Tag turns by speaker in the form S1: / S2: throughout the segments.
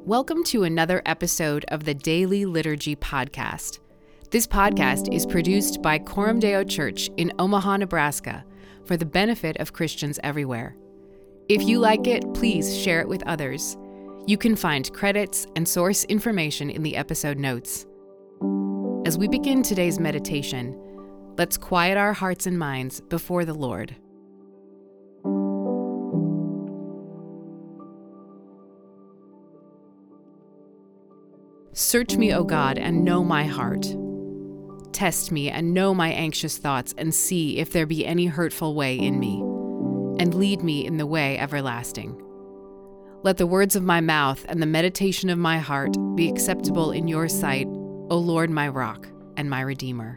S1: Welcome to another episode of the Daily Liturgy Podcast. This podcast is produced by Coram Deo Church in Omaha, Nebraska, for the benefit of Christians everywhere. If you like it, please share it with others. You can find credits and source information in the episode notes. As we begin today's meditation, let's quiet our hearts and minds before the Lord. Search me, O God, and know my heart. Test me and know my anxious thoughts, and see if there be any hurtful way in me, and lead me in the way everlasting. Let the words of my mouth and the meditation of my heart be acceptable in your sight, O Lord, my rock and my redeemer.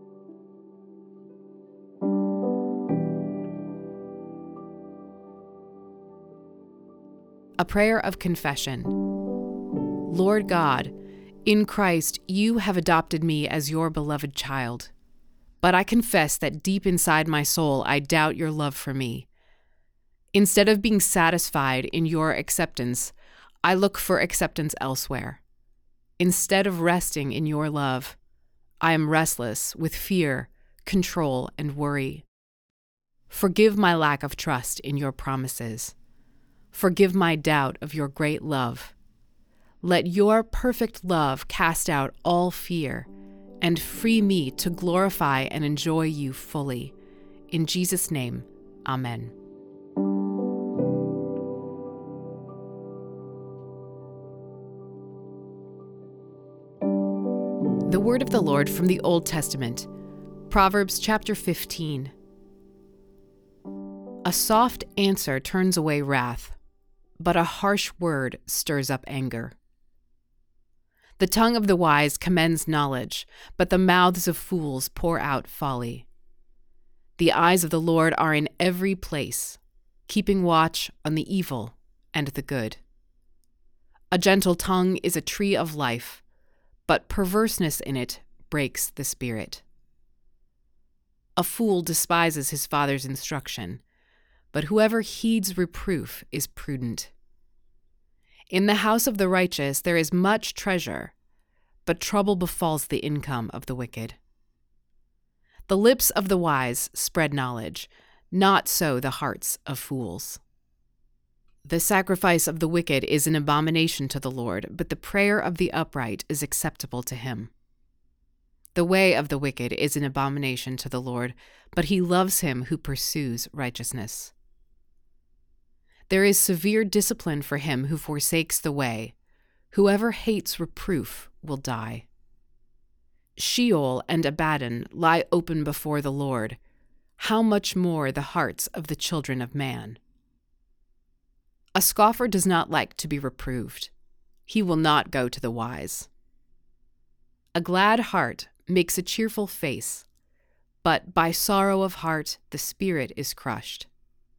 S1: A prayer of confession. Lord God, in Christ, you have adopted me as your beloved child. But I confess that deep inside my soul, I doubt your love for me. Instead of being satisfied in your acceptance, I look for acceptance elsewhere. Instead of resting in your love, I am restless with fear, control, and worry. Forgive my lack of trust in your promises. Forgive my doubt of your great love. Let your perfect love cast out all fear and free me to glorify and enjoy you fully. In Jesus' name, Amen. The word of the Lord from the Old Testament, Proverbs chapter 15. A soft answer turns away wrath, but a harsh word stirs up anger. The tongue of the wise commends knowledge, but the mouths of fools pour out folly. The eyes of the Lord are in every place, keeping watch on the evil and the good. A gentle tongue is a tree of life, but perverseness in it breaks the spirit. A fool despises his father's instruction, but whoever heeds reproof is prudent. In the house of the righteous there is much treasure, but trouble befalls the income of the wicked. The lips of the wise spread knowledge, not so the hearts of fools. The sacrifice of the wicked is an abomination to the Lord, but the prayer of the upright is acceptable to him. The way of the wicked is an abomination to the Lord, but he loves him who pursues righteousness. There is severe discipline for him who forsakes the way. Whoever hates reproof will die. Sheol and Abaddon lie open before the Lord. How much more the hearts of the children of man? A scoffer does not like to be reproved. He will not go to the wise. A glad heart makes a cheerful face, but by sorrow of heart the spirit is crushed.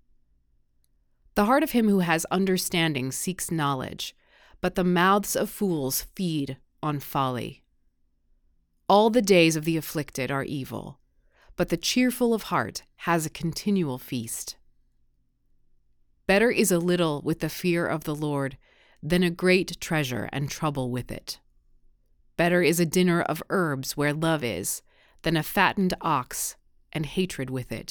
S1: The heart of him who has understanding seeks knowledge, but the mouths of fools feed on folly. All the days of the afflicted are evil, but the cheerful of heart has a continual feast. Better is a little with the fear of the Lord than a great treasure and trouble with it. Better is a dinner of herbs where love is than a fattened ox and hatred with it.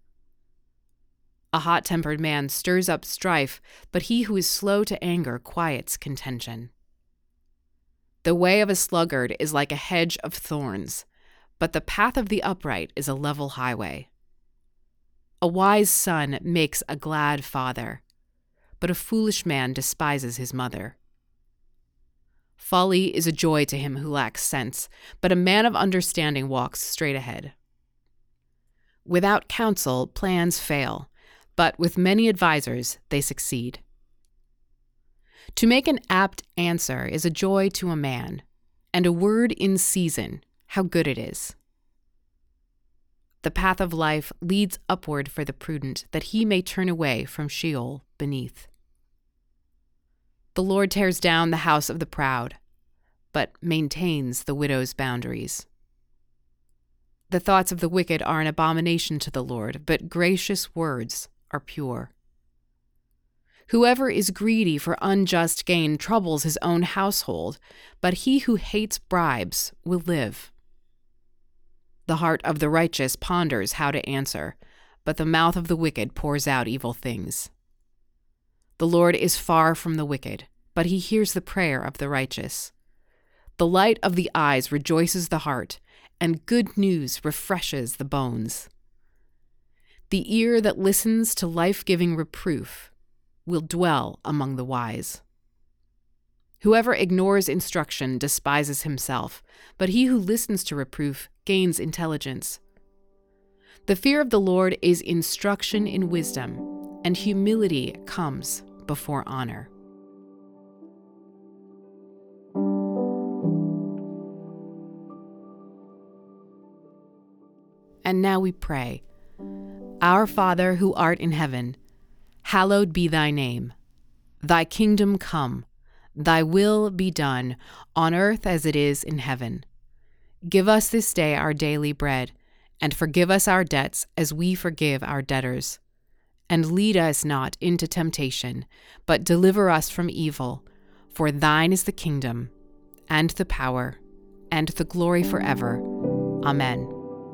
S1: A hot-tempered man stirs up strife, but he who is slow to anger quiets contention. The way of a sluggard is like a hedge of thorns, but the path of the upright is a level highway. A wise son makes a glad father, but a foolish man despises his mother. Folly is a joy to him who lacks sense, but a man of understanding walks straight ahead. Without counsel, plans fail, but with many advisers, they succeed. To make an apt answer is a joy to a man, and a word in season, how good it is. The path of life leads upward for the prudent, that he may turn away from Sheol beneath. The Lord tears down the house of the proud, but maintains the widow's boundaries. The thoughts of the wicked are an abomination to the Lord, but gracious words are pure. Whoever is greedy for unjust gain troubles his own household, but he who hates bribes will live. The heart of the righteous ponders how to answer, but the mouth of the wicked pours out evil things. The Lord is far from the wicked, but he hears the prayer of the righteous. The light of the eyes rejoices the heart, and good news refreshes the bones. The ear that listens to life-giving reproof will dwell among the wise. Whoever ignores instruction despises himself, but he who listens to reproof gains intelligence. The fear of the Lord is instruction in wisdom, and humility comes before honor. And now we pray. Our Father who art in heaven, hallowed be thy name. Thy kingdom come, thy will be done, on earth as it is in heaven. Give us this day our daily bread, and forgive us our debts as we forgive our debtors. And lead us not into temptation, but deliver us from evil. For thine is the kingdom, and the power, and the glory forever. Amen.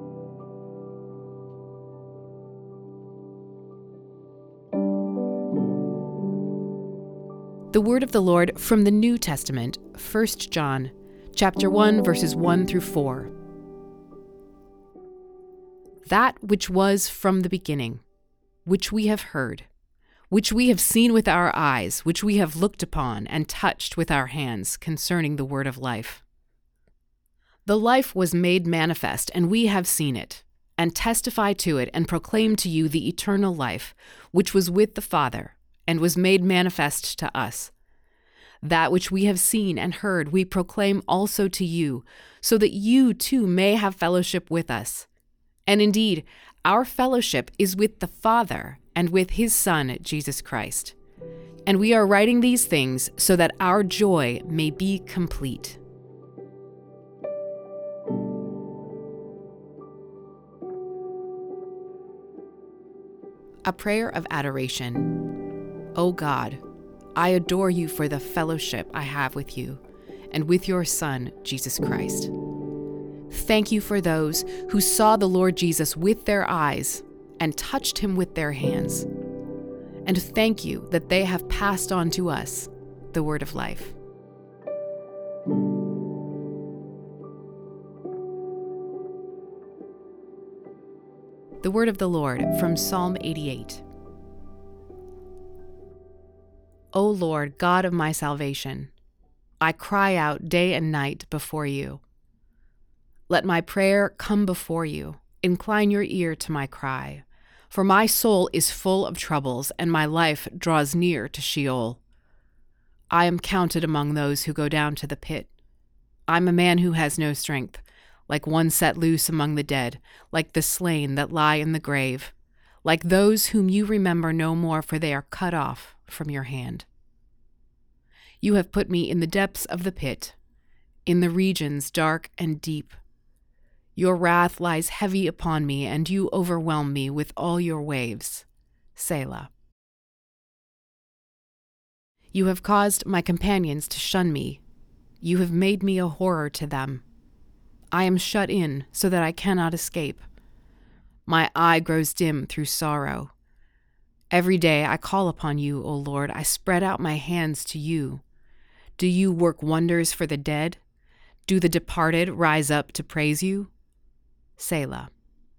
S1: The word of the Lord from the New Testament, 1 John, chapter 1, verses 1 through 4. That which was from the beginning, which we have heard, which we have seen with our eyes, which we have looked upon and touched with our hands concerning the word of life. The life was made manifest, and we have seen it, and testify to it, and proclaim to you the eternal life, which was with the Father, and was made manifest to us. That which we have seen and heard we proclaim also to you, so that you too may have fellowship with us. And indeed, our fellowship is with the Father and with his Son, Jesus Christ. And we are writing these things so that our joy may be complete. A prayer of adoration. O God, I adore you for the fellowship I have with you and with your Son, Jesus Christ. Thank you for those who saw the Lord Jesus with their eyes and touched him with their hands. And thank you that they have passed on to us the word of life. The word of the Lord from Psalm 88. O Lord, God of my salvation, I cry out day and night before you. Let my prayer come before you. Incline your ear to my cry. For my soul is full of troubles, and my life draws near to Sheol. I am counted among those who go down to the pit. I'm a man who has no strength, like one set loose among the dead, like the slain that lie in the grave, like those whom you remember no more, for they are cut off from your hand. You have put me in the depths of the pit, in the regions dark and deep. Your wrath lies heavy upon me, and you overwhelm me with all your waves. Selah. You have caused my companions to shun me. You have made me a horror to them. I am shut in so that I cannot escape. My eye grows dim through sorrow. Every day I call upon you, O Lord. I spread out my hands to you. Do you work wonders for the dead? Do the departed rise up to praise you? Selah.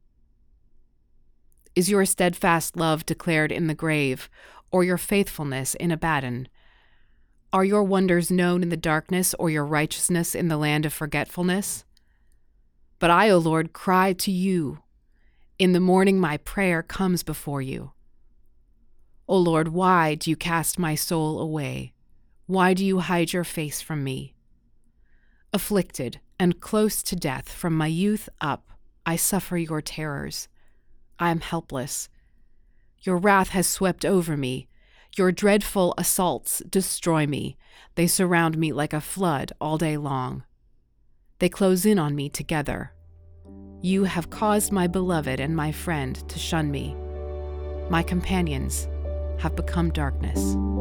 S1: Is your steadfast love declared in the grave, or your faithfulness in Abaddon? Are your wonders known in the darkness, or your righteousness in the land of forgetfulness? But I, O Lord, cry to you. In the morning my prayer comes before you. O Lord, why do you cast my soul away? Why do you hide your face from me? Afflicted and close to death from my youth up, I suffer your terrors. I am helpless. Your wrath has swept over me. Your dreadful assaults destroy me. They surround me like a flood all day long. They close in on me together. You have caused my beloved and my friend to shun me. My companions have become darkness.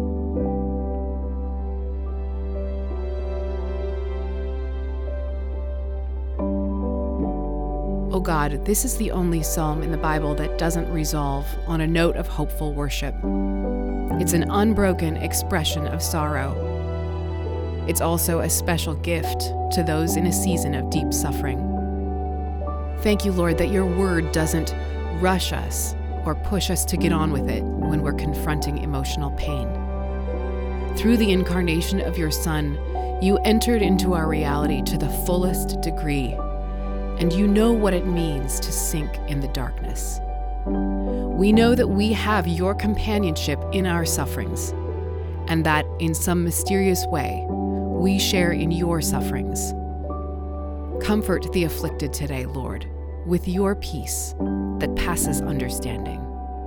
S1: O God, this is the only psalm in the Bible that doesn't resolve on a note of hopeful worship. It's an unbroken expression of sorrow. It's also a special gift to those in a season of deep suffering. Thank you, Lord, that your word doesn't rush us or push us to get on with it when we're confronting emotional pain. Through the incarnation of your Son, you entered into our reality to the fullest degree, and you know what it means to sink in the darkness. We know that we have your companionship in our sufferings, and that in some mysterious way, we share in your sufferings. Comfort the afflicted today, Lord, with your peace that passes understanding.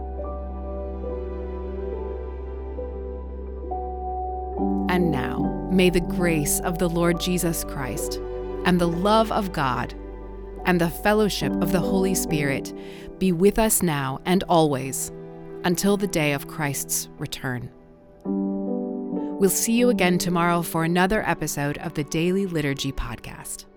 S1: And now, may the grace of the Lord Jesus Christ, and the love of God, and the fellowship of the Holy Spirit be with us now and always, until the day of Christ's return. We'll see you again tomorrow for another episode of the Daily Liturgy Podcast.